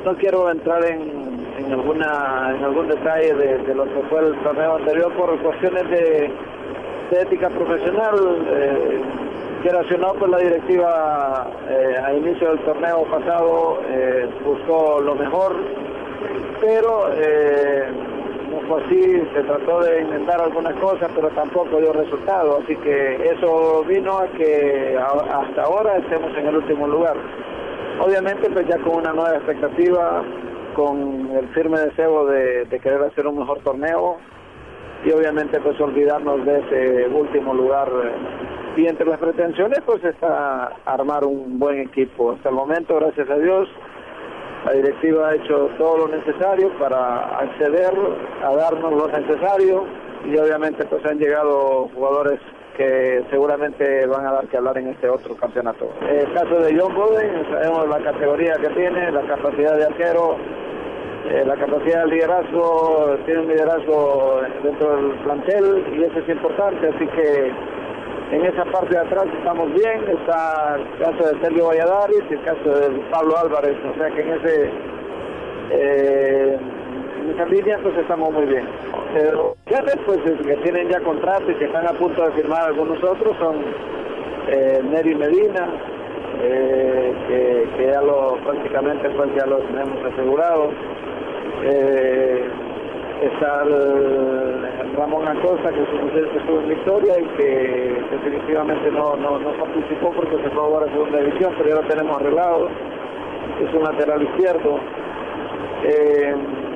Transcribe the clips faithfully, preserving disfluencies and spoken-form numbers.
no quiero entrar en, en alguna en algún detalle de, de lo que fue el torneo anterior por cuestiones de, de ética profesional. Eh, quiera o no, pues la directiva eh, a inicio del torneo pasado eh, buscó lo mejor, pero eh, no fue así. Se trató de inventar algunas cosas, pero tampoco dio resultado, así que eso vino a que a, hasta ahora estemos en el último lugar. Obviamente pues ya con una nueva expectativa, con el firme deseo de, de querer hacer un mejor torneo y obviamente pues olvidarnos de ese último lugar. Y entre las pretensiones pues está armar un buen equipo. Hasta el momento, gracias a Dios, la directiva ha hecho todo lo necesario para acceder a darnos lo necesario y obviamente pues han llegado jugadores que seguramente van a dar que hablar en este otro campeonato. El caso de John Boden, sabemos la categoría que tiene, la capacidad de arquero, eh, la capacidad de liderazgo, tiene un liderazgo dentro del plantel y eso es importante, así que en esa parte de atrás estamos bien. Está el caso de Sergio Valladares y el caso de Pablo Álvarez, o sea que en ese eh, en esa línea pues estamos muy bien. Pero pues que tienen ya contratos y que están a punto de firmar algunos otros son eh, Neri Medina, eh, que, que ya lo prácticamente pues ya lo tenemos asegurado. Eh, está el Ramón Acosta, que estuvo en Victoria y que definitivamente no, no, no participó porque se fue a jugar a segunda división, pero ya lo tenemos arreglado. Es un lateral izquierdo. Eh,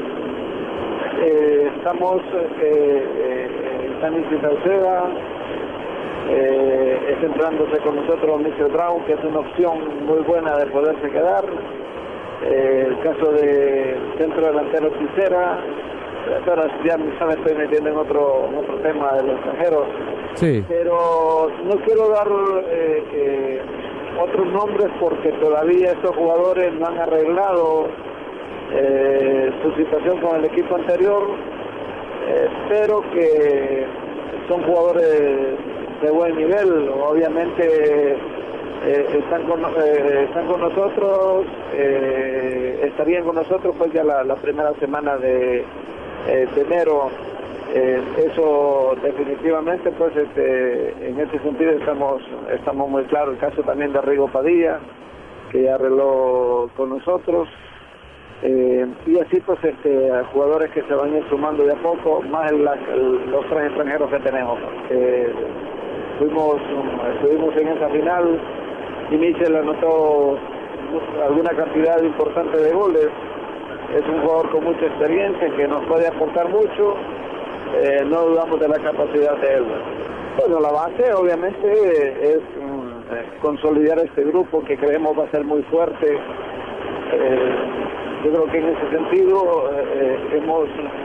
eh, estamos eh, eh, Dani Citauceda, eh, es entrándose con nosotros Michel Brown, que es una opción muy buena de poderse quedar. Eh, el caso de centro delantero Cicera, pero ya me estoy metiendo en otro, en otro tema de los extranjeros. Sí. Pero no quiero dar eh, eh, otros nombres porque todavía estos jugadores no han arreglado eh, su situación con el equipo anterior. Eh, espero que son jugadores de buen nivel, obviamente. Eh, están, con, eh, están con nosotros, eh, estarían con nosotros pues ya la, la primera semana de, eh, de enero. Eh, eso definitivamente pues este, en ese sentido estamos estamos muy claros. El caso también de Rigo Padilla, que ya arregló con nosotros, eh, y así pues este, jugadores que se van a ir sumando de a poco, más el, el, los tres extranjeros que tenemos. Eh, fuimos, estuvimos en esa final y Michel anotó alguna cantidad importante de goles. Es un jugador con mucha experiencia que nos puede aportar mucho. Eh, no dudamos de la capacidad de él. Bueno, la base obviamente es um, consolidar este grupo que creemos va a ser muy fuerte. Eh, yo creo que en ese sentido eh, hemos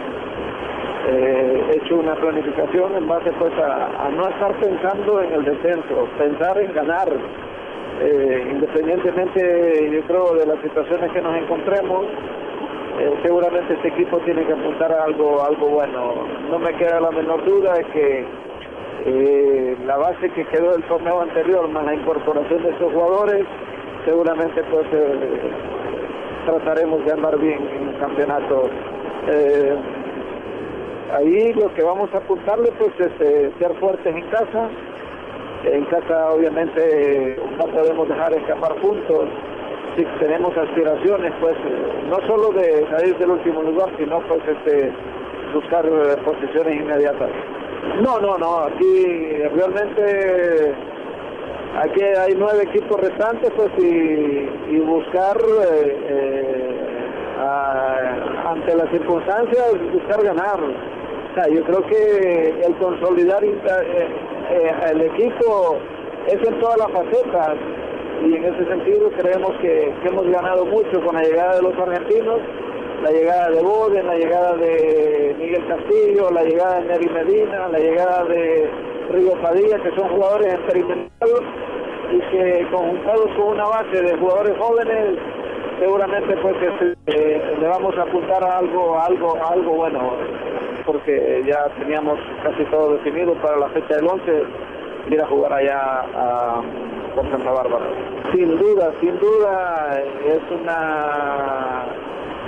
eh, hecho una planificación en base pues a, a no estar pensando en el descenso, pensar en ganar. Eh, independientemente, yo creo, de las situaciones que nos encontremos, eh, seguramente este equipo tiene que apuntar a algo, algo bueno. No me queda la menor duda de que eh, la base que quedó del torneo anterior, más la incorporación de estos jugadores, seguramente pues eh, trataremos de andar bien en el campeonato. Eh, ahí lo que vamos a apuntarle pues es eh, ser fuertes en casa. En casa obviamente no podemos dejar escapar puntos. Si tenemos aspiraciones pues no solo de salir del último lugar, sino pues este buscar eh, posiciones inmediatas. No, no, no, aquí realmente aquí hay nueve equipos restantes pues y, y buscar eh, eh, a, ante las circunstancias buscar ganar. O sea, yo creo que el consolidar eh, eh, el equipo es en todas las facetas y en ese sentido creemos que, que hemos ganado mucho con la llegada de los argentinos, la llegada de Boden, la llegada de Miguel Castillo, la llegada de Neri Medina, la llegada de Rigo Padilla, que son jugadores experimentados y que conjuntados con una base de jugadores jóvenes seguramente pues eh, le vamos a apuntar a algo, a algo, a algo bueno, porque ya teníamos casi todo definido para la fecha del once, ir a jugar allá a, por Santa Bárbara. Sin duda, sin duda es una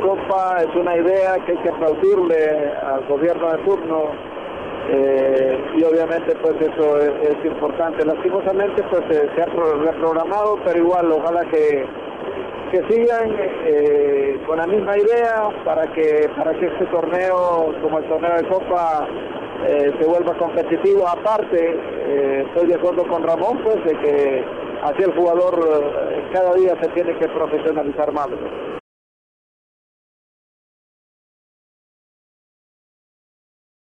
Copa es una idea que hay que aplaudirle al gobierno de turno, eh, y obviamente pues eso es, es importante. Lastimosamente pues eh, se ha reprogramado, pero igual ojalá que que sigan eh, con la misma idea para que para que este torneo, como el torneo de Copa, eh, se vuelva competitivo. Aparte, eh, estoy de acuerdo con Ramón, pues de que así el jugador eh, cada día se tiene que profesionalizar más.